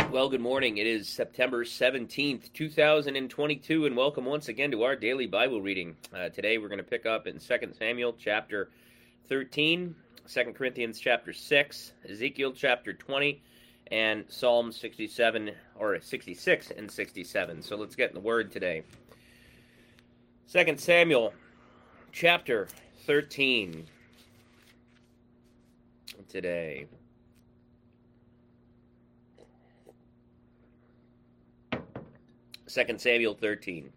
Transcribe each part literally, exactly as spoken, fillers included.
Well, good morning. It is September seventeenth, two thousand twenty-two, and welcome once again to our daily Bible reading. Uh, today we're going to pick up in Second Samuel chapter thirteen, Second Corinthians chapter six, Ezekiel chapter twenty, and Psalm sixty-seven, or sixty-six and sixty-seven. So let's get in the Word today. Second Samuel chapter thirteen today. Second Samuel thirteen.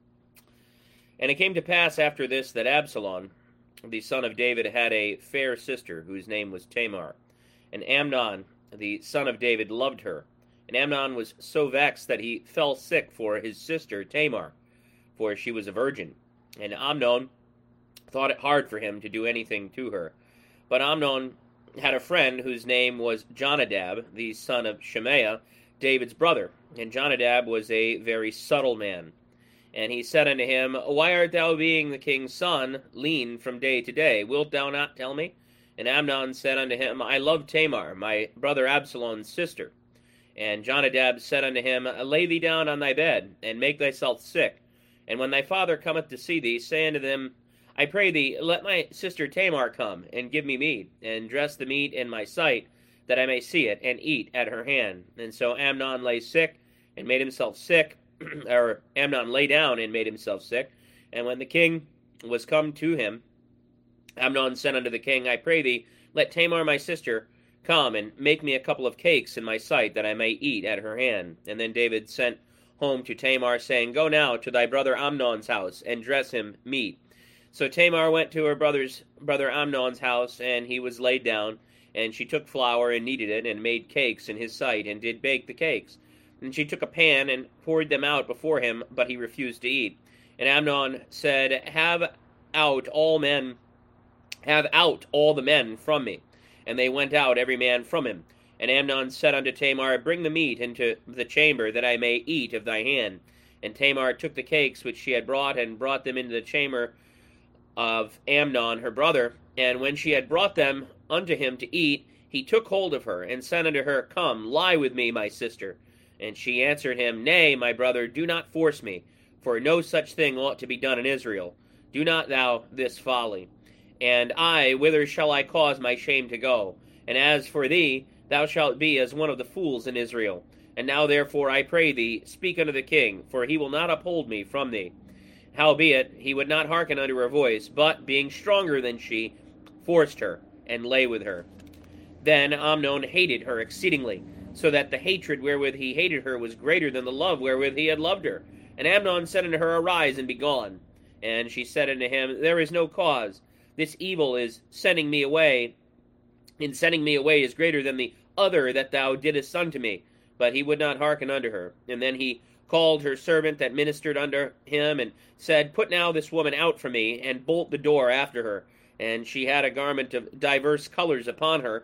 And it came to pass after this that Absalom, the son of David, had a fair sister, whose name was Tamar. And Amnon, the son of David, loved her. And Amnon was so vexed that he fell sick for his sister Tamar, for she was a virgin. And Amnon thought it hard for him to do anything to her. But Amnon had a friend whose name was Jonadab, the son of Shemaiah, David's brother. And Jonadab was a very subtle man. And he said unto him, Why art thou, being the king's son, lean from day to day? Wilt thou not tell me? And Amnon said unto him, I love Tamar, my brother Absalom's sister. And Jonadab said unto him, Lay thee down on thy bed, and make thyself sick. And when thy father cometh to see thee, say unto them, I pray thee, let my sister Tamar come, and give me meat, and dress the meat in my sight, that I may see it, and eat at her hand. And so Amnon lay sick, and made himself sick, or Amnon lay down and made himself sick. And when the king was come to him, Amnon said unto the king, I pray thee, let Tamar my sister come, and make me a couple of cakes in my sight, that I may eat at her hand. And then David sent home to Tamar, saying, Go now to thy brother Amnon's house, and dress him meat. So Tamar went to her brother's brother Amnon's house, and he was laid down, and she took flour and kneaded it, and made cakes in his sight, and did bake the cakes. And she took a pan and poured them out before him, but he refused to eat. And Amnon said, Have out all men, have out all the men from me. And they went out, every man from him. And Amnon said unto Tamar, Bring the meat into the chamber, that I may eat of thy hand. And Tamar took the cakes which she had brought, and brought them into the chamber of Amnon her brother. And when she had brought them unto him to eat, he took hold of her, and said unto her, Come, lie with me, my sister. And she answered him, Nay, my brother, do not force me, for no such thing ought to be done in Israel. Do not thou this folly. And I, whither shall I cause my shame to go? And as for thee, thou shalt be as one of the fools in Israel. And now therefore I pray thee, speak unto the king, for he will not uphold me from thee. Howbeit, he would not hearken unto her voice, but, being stronger than she, forced her, and lay with her. Then Amnon hated her exceedingly, so that the hatred wherewith he hated her was greater than the love wherewith he had loved her. And Amnon said unto her, Arise, and be gone. And she said unto him, There is no cause. This evil is sending me away, in sending me away is greater than the other that thou didst unto me. But he would not hearken unto her. And then he called her servant that ministered unto him, and said, Put now this woman out from me, and bolt the door after her. And she had a garment of divers colors upon her,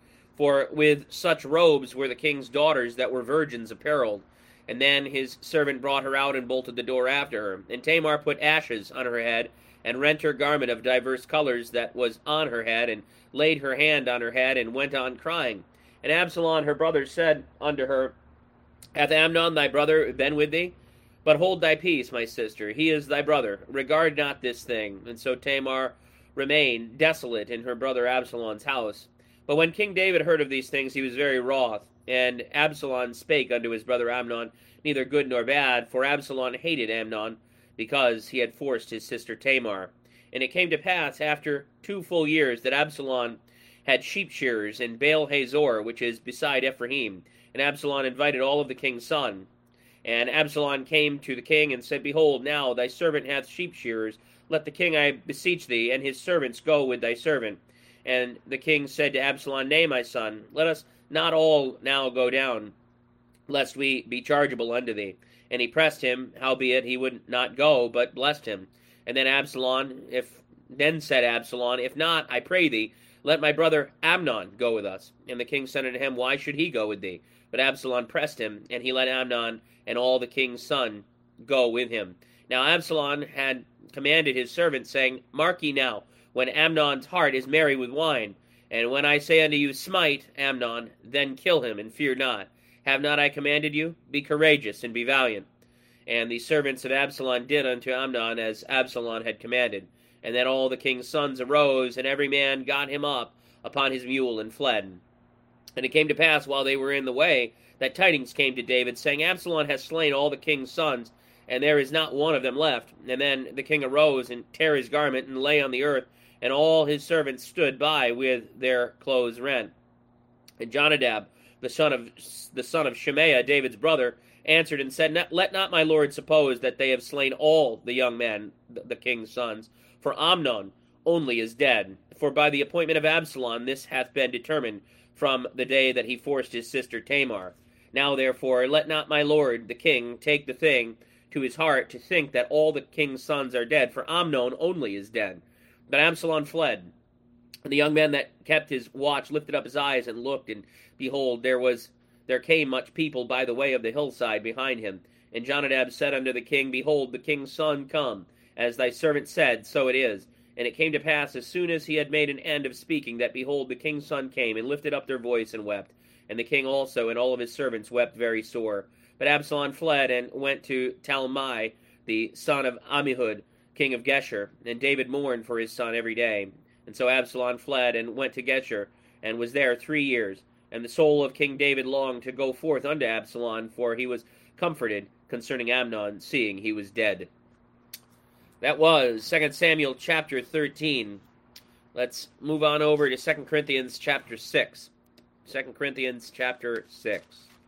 for with such robes were the king's daughters that were virgins apparelled. And then his servant brought her out, and bolted the door after her. And Tamar put ashes on her head, and rent her garment of divers colors that was on her head, and laid her hand on her head, and went on crying. And Absalom her brother said unto her, Hath Amnon thy brother been with thee? But hold thy peace, my sister, he is thy brother. Regard not this thing. And so Tamar remained desolate in her brother Absalom's house. But when King David heard of these things, he was very wroth. And Absalom spake unto his brother Amnon, neither good nor bad, for Absalom hated Amnon, because he had forced his sister Tamar. And it came to pass after two full years that Absalom had sheep shearers in Baal Hazor, which is beside Ephraim. And Absalom invited all of the king's son. And Absalom came to the king and said, Behold, now thy servant hath sheep shearers. Let the king, I beseech thee, and his servants go with thy servant. And the king said to Absalom, Nay, my son, let us not all now go down, lest we be chargeable unto thee. And he pressed him, howbeit he would not go, but blessed him. And then Absalom, if then said Absalom, If not, I pray thee, let my brother Amnon go with us. And the king said unto him, Why should he go with thee? But Absalom pressed him, and he let Amnon and all the king's son go with him. Now Absalom had commanded his servants, saying, Mark ye now, when Amnon's heart is merry with wine, and when I say unto you, Smite Amnon, then kill him, and fear not. Have not I commanded you? Be courageous and be valiant. And the servants of Absalom did unto Amnon as Absalom had commanded. And then all the king's sons arose, and every man got him up upon his mule and fled. And it came to pass, while they were in the way, that tidings came to David, saying, Absalom has slain all the king's sons, and there is not one of them left. And then the king arose, and tare his garment, and lay on the earth, and all his servants stood by with their clothes rent. And Jonadab, the son of the son of Shemaiah, David's brother, answered and said, Let not my lord suppose that they have slain all the young men, the king's sons, for Amnon only is dead. For by the appointment of Absalom this hath been determined from the day that he forced his sister Tamar. Now therefore let not my lord the king take the thing to his heart to think that all the king's sons are dead, for Amnon only is dead. But Absalom fled. And the young man that kept his watch lifted up his eyes and looked, and behold, there was there came much people by the way of the hillside behind him. And Jonadab said unto the king, Behold, the king's son come, as thy servant said, so it is. And it came to pass, as soon as he had made an end of speaking, that behold, the king's son came, and lifted up their voice and wept. And the king also and all of his servants wept very sore. But Absalom fled and went to Talmai, the son of Ammihud, king of Geshur. And David mourned for his son every day. And so Absalom fled and went to Geshur, and was there three years. And the soul of King David longed to go forth unto Absalom, for he was comforted concerning Amnon, seeing he was dead. That was Second Samuel chapter thirteen. Let's move on over to Second Corinthians chapter six. Second Corinthians chapter six.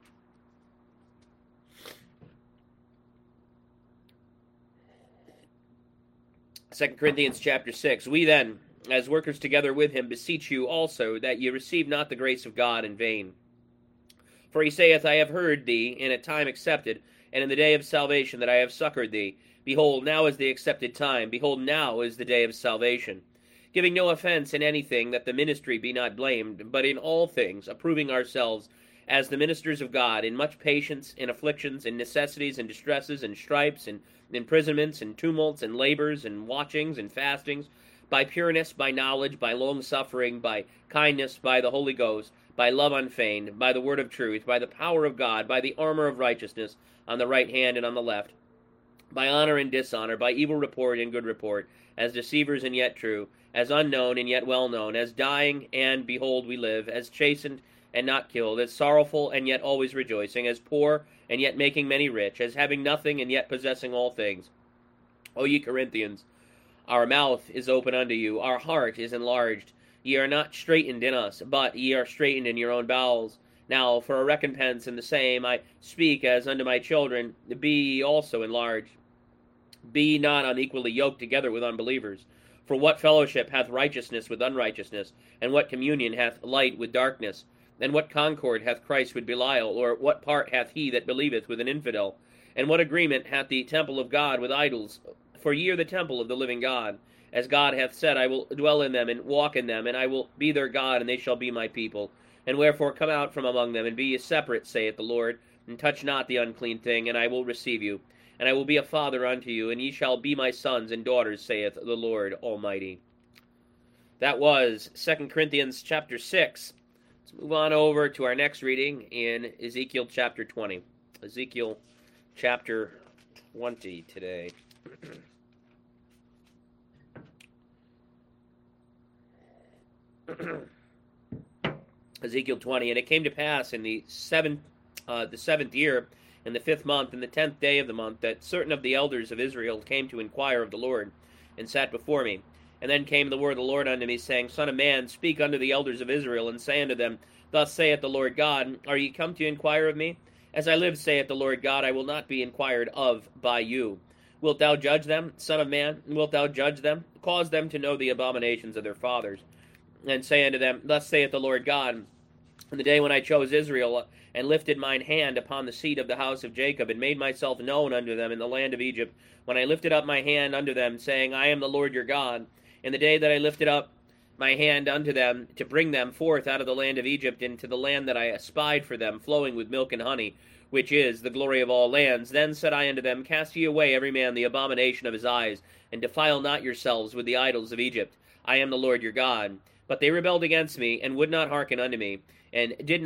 Second Corinthians chapter six. We then, as workers together with him, beseech you also that ye receive not the grace of God in vain. For he saith, I have heard thee in a time accepted, and in the day of salvation that I have succored thee. Behold, now is the accepted time. Behold, now is the day of salvation. Giving no offense in anything, that the ministry be not blamed, but in all things approving ourselves as the ministers of God, in much patience, in afflictions, in necessities, and distresses, and stripes, and imprisonments, and tumults, and labors, and watchings, and fastings, by pureness, by knowledge, by long-suffering, by kindness, by the Holy Ghost, by love unfeigned, by the word of truth, by the power of God, by the armor of righteousness, on the right hand and on the left, by honor and dishonor, by evil report and good report, as deceivers and yet true, as unknown and yet well known, as dying and behold we live, as chastened and not killed, as sorrowful and yet always rejoicing, as poor and yet making many rich, as having nothing and yet possessing all things. O ye Corinthians, our mouth is open unto you, our heart is enlarged. Ye are not straitened in us, but ye are straitened in your own bowels. Now, for a recompense in the same, I speak as unto my children, be ye also enlarged. Be ye not unequally yoked together with unbelievers. For what fellowship hath righteousness with unrighteousness? And what communion hath light with darkness? And what concord hath Christ with Belial? Or what part hath he that believeth with an infidel? And what agreement hath the temple of God with idols? For ye are the temple of the living God. As God hath said, I will dwell in them, and walk in them, and I will be their God, and they shall be my people. And wherefore come out from among them, and be ye separate, saith the Lord, and touch not the unclean thing, and I will receive you. And I will be a father unto you, and ye shall be my sons and daughters, saith the Lord Almighty. That was Second Corinthians chapter six. Let's move on over to our next reading in Ezekiel chapter twenty. Ezekiel chapter twenty today. Ezekiel twenty. And it came to pass in the seventh, uh, the seventh year, in the fifth month, in the tenth day of the month, that certain of the elders of Israel came to inquire of the Lord, and sat before me. And then came the word of the Lord unto me, saying, Son of man, speak unto the elders of Israel, and say unto them, Thus saith the Lord God, Are ye come to inquire of me? As I live, saith the Lord God, I will not be inquired of by you. Wilt thou judge them, son of man? Wilt thou judge them? Cause them to know the abominations of their fathers. And say unto them, Thus saith the Lord God, In the day when I chose Israel, and lifted mine hand upon the seed of the house of Jacob, and made myself known unto them in the land of Egypt, when I lifted up my hand unto them, saying, I am the Lord your God, in the day that I lifted up my hand unto them, to bring them forth out of the land of Egypt into the land that I espied for them, flowing with milk and honey, which is the glory of all lands. Then said I unto them, Cast ye away every man the abomination of his eyes, and defile not yourselves with the idols of Egypt. I am the Lord your God. But they rebelled against me, and would not hearken unto me, and did not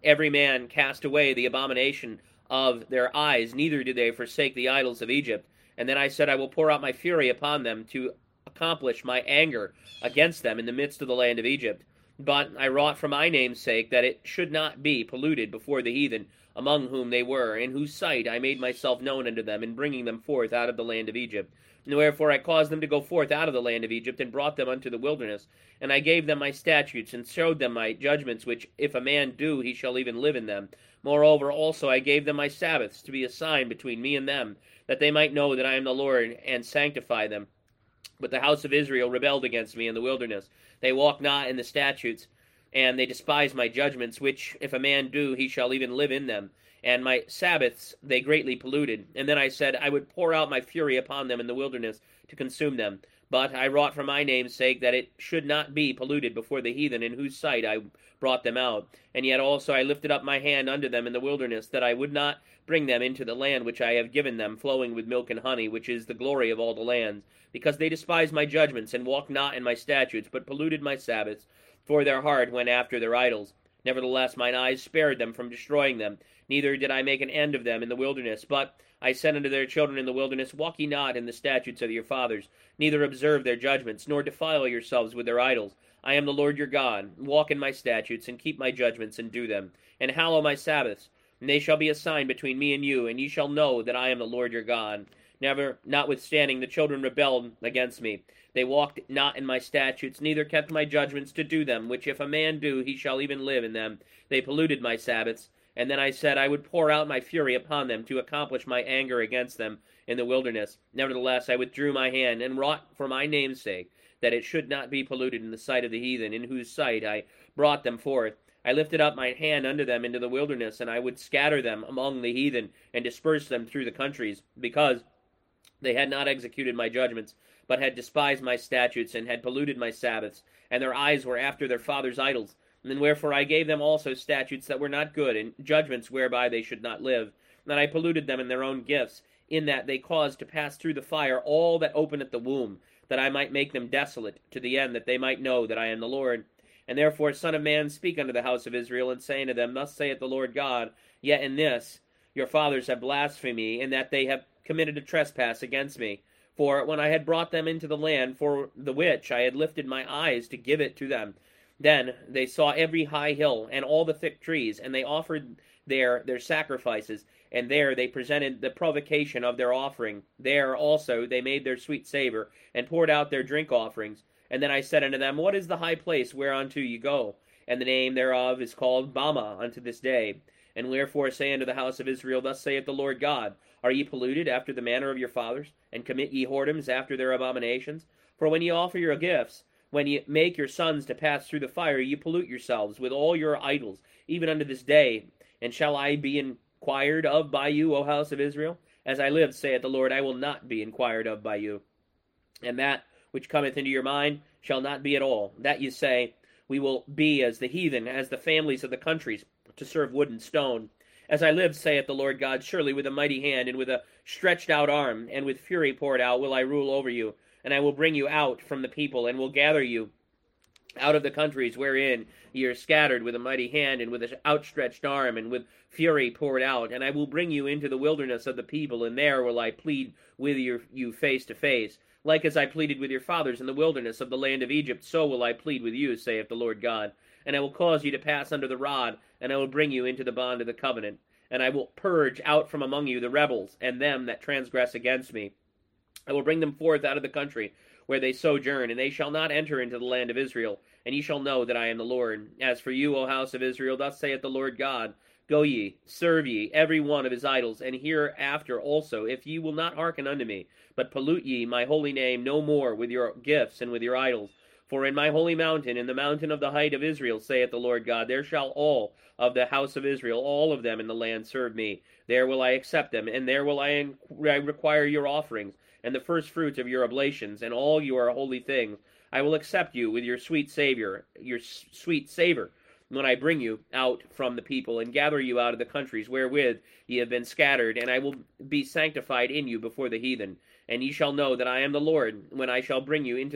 every man cast away the abomination of their eyes, neither did they forsake the idols of Egypt. And then I said, I will pour out my fury upon them to accomplish my anger against them in the midst of the land of Egypt. But I wrought for my name's sake that it should not be polluted before the heathen, among whom they were, in whose sight I made myself known unto them, in bringing them forth out of the land of Egypt. And wherefore I caused them to go forth out of the land of Egypt, and brought them unto the wilderness. And I gave them my statutes, and showed them my judgments, which if a man do, he shall even live in them. Moreover also I gave them my Sabbaths, to be a sign between me and them, that they might know that I am the Lord, and sanctify them. But the house of Israel rebelled against me in the wilderness. They walk not in the statutes, and they despise my judgments, which if a man do, he shall even live in them. And my Sabbaths they greatly polluted. And then I said, I would pour out my fury upon them in the wilderness to consume them. But I wrought for my name's sake that it should not be polluted before the heathen, in whose sight I brought them out. And yet also I lifted up my hand unto them in the wilderness, that I would not bring them into the land which I have given them, flowing with milk and honey, which is the glory of all the lands, because they despised my judgments, and walked not in my statutes, but polluted my Sabbaths, for their heart went after their idols. Nevertheless mine eyes spared them from destroying them, neither did I make an end of them in the wilderness. But I said unto their children in the wilderness, Walk ye not in the statutes of your fathers, neither observe their judgments, nor defile yourselves with their idols. I am the Lord your God. Walk in my statutes, and keep my judgments, and do them, and hallow my Sabbaths. And they shall be a sign between me and you, and ye shall know that I am the Lord your God. Never, notwithstanding, the children rebelled against me. They walked not in my statutes, neither kept my judgments to do them, which if a man do, he shall even live in them. They polluted my Sabbaths. And then I said, I would pour out my fury upon them, to accomplish my anger against them in the wilderness. Nevertheless I withdrew my hand, and wrought for my name's sake, that it should not be polluted in the sight of the heathen, in whose sight I brought them forth. I lifted up my hand unto them into the wilderness, and I would scatter them among the heathen, and disperse them through the countries, because they had not executed my judgments, but had despised my statutes, and had polluted my Sabbaths, and their eyes were after their fathers' idols. And wherefore I gave them also statutes that were not good, and judgments whereby they should not live. And I polluted them in their own gifts, in that they caused to pass through the fire all that openeth the womb, that I might make them desolate, to the end that they might know that I am the Lord. And therefore, Son of man, speak unto the house of Israel, and say unto them, Thus saith the Lord God, Yet in this your fathers have blasphemed me, in that they have committed a trespass against me. For when I had brought them into the land, for the which I had lifted my eyes to give it to them, then they saw every high hill, and all the thick trees, and they offered there their sacrifices, and there they presented the provocation of their offering. There also they made their sweet savour, and poured out their drink offerings. And then I said unto them, What is the high place whereunto ye go? And the name thereof is called Bama unto this day. And wherefore say unto the house of Israel, Thus saith the Lord God, Are ye polluted after the manner of your fathers, and commit ye whoredoms after their abominations? For when ye offer your gifts, when ye make your sons to pass through the fire, ye pollute yourselves with all your idols, even unto this day. And shall I be inquired of by you, O house of Israel? As I live, saith the Lord, I will not be inquired of by you. And that which cometh into your mind shall not be at all. That ye say, We will be as the heathen, as the families of the countries, to serve wood and stone. As I live, saith the Lord God, surely with a mighty hand, and with a stretched out arm, and with fury poured out, will I rule over you. And I will bring you out from the people, and will gather you out of the countries wherein ye are scattered, with a mighty hand, and with an outstretched arm, and with fury poured out. And I will bring you into the wilderness of the people, and there will I plead with you, you face to face. Like as I pleaded with your fathers in the wilderness of the land of Egypt, so will I plead with you, saith the Lord God. And I will cause you to pass under the rod, and I will bring you into the bond of the covenant. And I will purge out from among you the rebels, and them that transgress against me. I will bring them forth out of the country where they sojourn, and they shall not enter into the land of Israel. And ye shall know that I am the Lord. As for you, O house of Israel, thus saith the Lord God, Go ye, serve ye every one of his idols, and hereafter also, if ye will not hearken unto me, but pollute ye my holy name no more with your gifts and with your idols. For in my holy mountain, in the mountain of the height of Israel, saith the Lord God, there shall all of the house of Israel, all of them in the land, serve me. There will I accept them, and there will I require your offerings, and the first fruits of your oblations, and all your holy things. I will accept you with your sweet Savior, your sweet savor, when I bring you out from the people, and gather you out of the countries wherewith ye have been scattered, and I will be sanctified in you before the heathen. And ye shall know that I am the Lord, when I shall bring you into the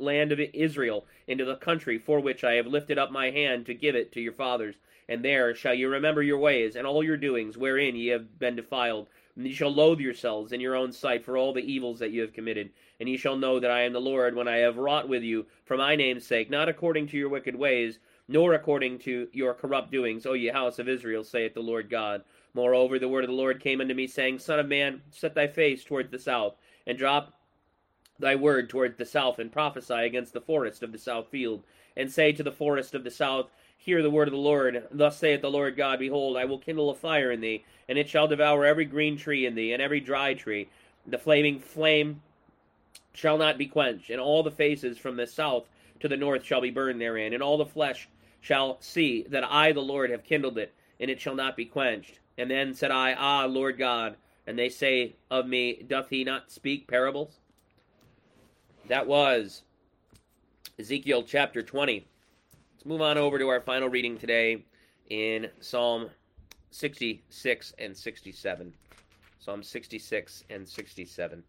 land of Israel, into the country for which I have lifted up my hand to give it to your fathers. And there shall you remember your ways, and all your doings, wherein ye have been defiled. And ye shall loathe yourselves in your own sight for all the evils that ye have committed. And ye shall know that I am the Lord, when I have wrought with you for my name's sake, not according to your wicked ways, nor according to your corrupt doings, O ye house of Israel, saith the Lord God. Moreover, the word of the Lord came unto me, saying, Son of man, set thy face toward the south, and drop thy word toward the south, and prophesy against the forest of the south field, and say to the forest of the south, Hear the word of the Lord. Thus saith the Lord God, Behold, I will kindle a fire in thee, and it shall devour every green tree in thee, and every dry tree. The flaming flame shall not be quenched, and all the faces from the south to the north shall be burned therein, and all the flesh shall see that I, the Lord, have kindled it, and it shall not be quenched. And then said I, Ah, Lord God, and they say of me, Doth he not speak parables? That was Ezekiel chapter twenty. Let's move on over to our final reading today in Psalm sixty-six and sixty-seven. Psalm sixty-six and sixty-seven.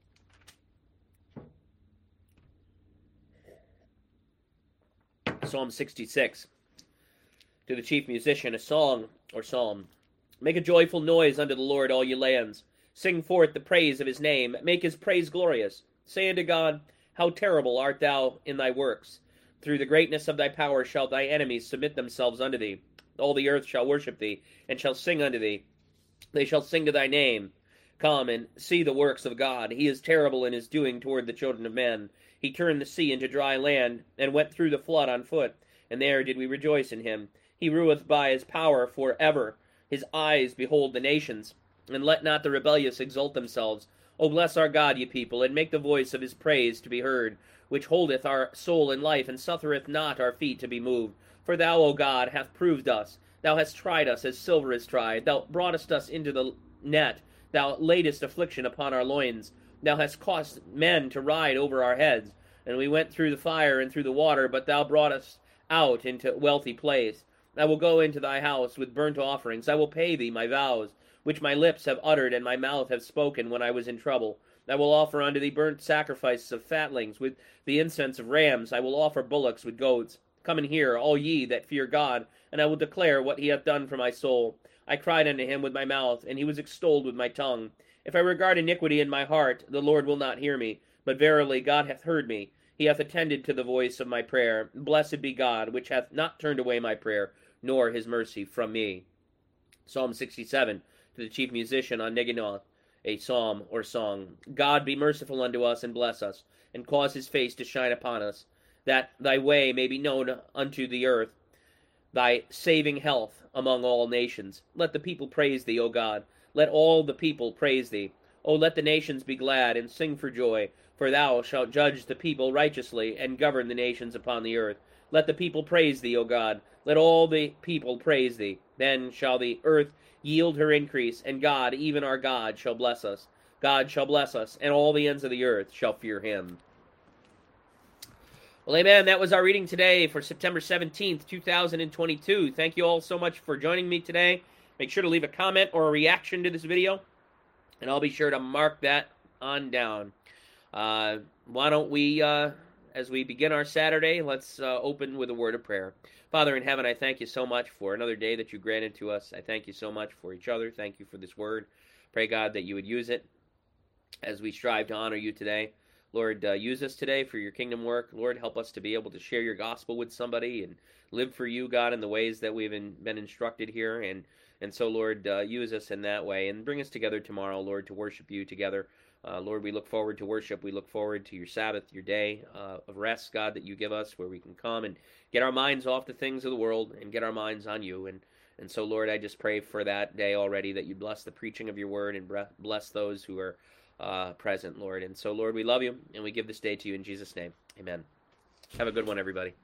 Psalm sixty-six. To the chief musician, a song or psalm. Make a joyful noise unto the Lord, all ye lands. Sing forth the praise of his name. Make his praise glorious. Say unto God, How terrible art thou in thy works! Through the greatness of thy power shall thy enemies submit themselves unto thee. All the earth shall worship thee, and shall sing unto thee. They shall sing to thy name. Come and see the works of God. He is terrible in his doing toward the children of men. He turned the sea into dry land, and went through the flood on foot. And there did we rejoice in him. He ruleth by his power for ever. His eyes behold the nations. And let not the rebellious exalt themselves. O bless our God, ye people, and make the voice of his praise to be heard, which holdeth our soul in life, and suffereth not our feet to be moved. For thou, O God, hast proved us. Thou hast tried us as silver is tried. Thou broughtest us into the net. Thou laidest affliction upon our loins. Thou hast caused men to ride over our heads. And we went through the fire and through the water, but thou brought us out into wealthy place. I will go into thy house with burnt offerings. I will pay thee my vows, which my lips have uttered and my mouth have spoken when I was in trouble. I will offer unto thee burnt sacrifices of fatlings, with the incense of rams. I will offer bullocks with goats. Come and hear, all ye that fear God, and I will declare what he hath done for my soul. I cried unto him with my mouth, and he was extolled with my tongue. If I regard iniquity in my heart, the Lord will not hear me. But verily God hath heard me. He hath attended to the voice of my prayer. Blessed be God, which hath not turned away my prayer, nor his mercy from me. Psalm sixty-seven, to the chief musician on Neginoth, a psalm or song. God be merciful unto us, and bless us, and cause his face to shine upon us, that thy way may be known unto the earth, thy saving health among all nations. Let the people praise thee, O God. Let all the people praise thee. O let the nations be glad, and sing for joy, for thou shalt judge the people righteously, and govern the nations upon the earth. Let the people praise thee, O God. Let all the people praise thee. Then shall the earth yield her increase, and God, even our God, shall bless us. God shall bless us, and all the ends of the earth shall fear him. Well, amen. That was our reading today for September seventeenth, two thousand twenty-two. Thank you all so much for joining me today. Make sure to leave a comment or a reaction to this video, and I'll be sure to mark that on down. Uh, why don't we, uh, as we begin our Saturday, let's uh, open with a word of prayer. Father in heaven, I thank you so much for another day that you granted to us. I thank you so much for each other. Thank you for this word. Pray, God, that you would use it as we strive to honor you today. Lord, uh, use us today for your kingdom work. Lord, help us to be able to share your gospel with somebody and live for you, God, in the ways that we've been, been instructed here. And, and so, Lord, uh, use us in that way and bring us together tomorrow, Lord, to worship you together. Uh, Lord, we look forward to worship. We look forward to your Sabbath, your day uh, of rest, God, that you give us, where we can come and get our minds off the things of the world and get our minds on you. And and so, Lord, I just pray for that day already, that you bless the preaching of your word and bless those who are uh, present, Lord. And so, Lord, we love you, and we give this day to you in Jesus' name. Amen. Have a good one, everybody.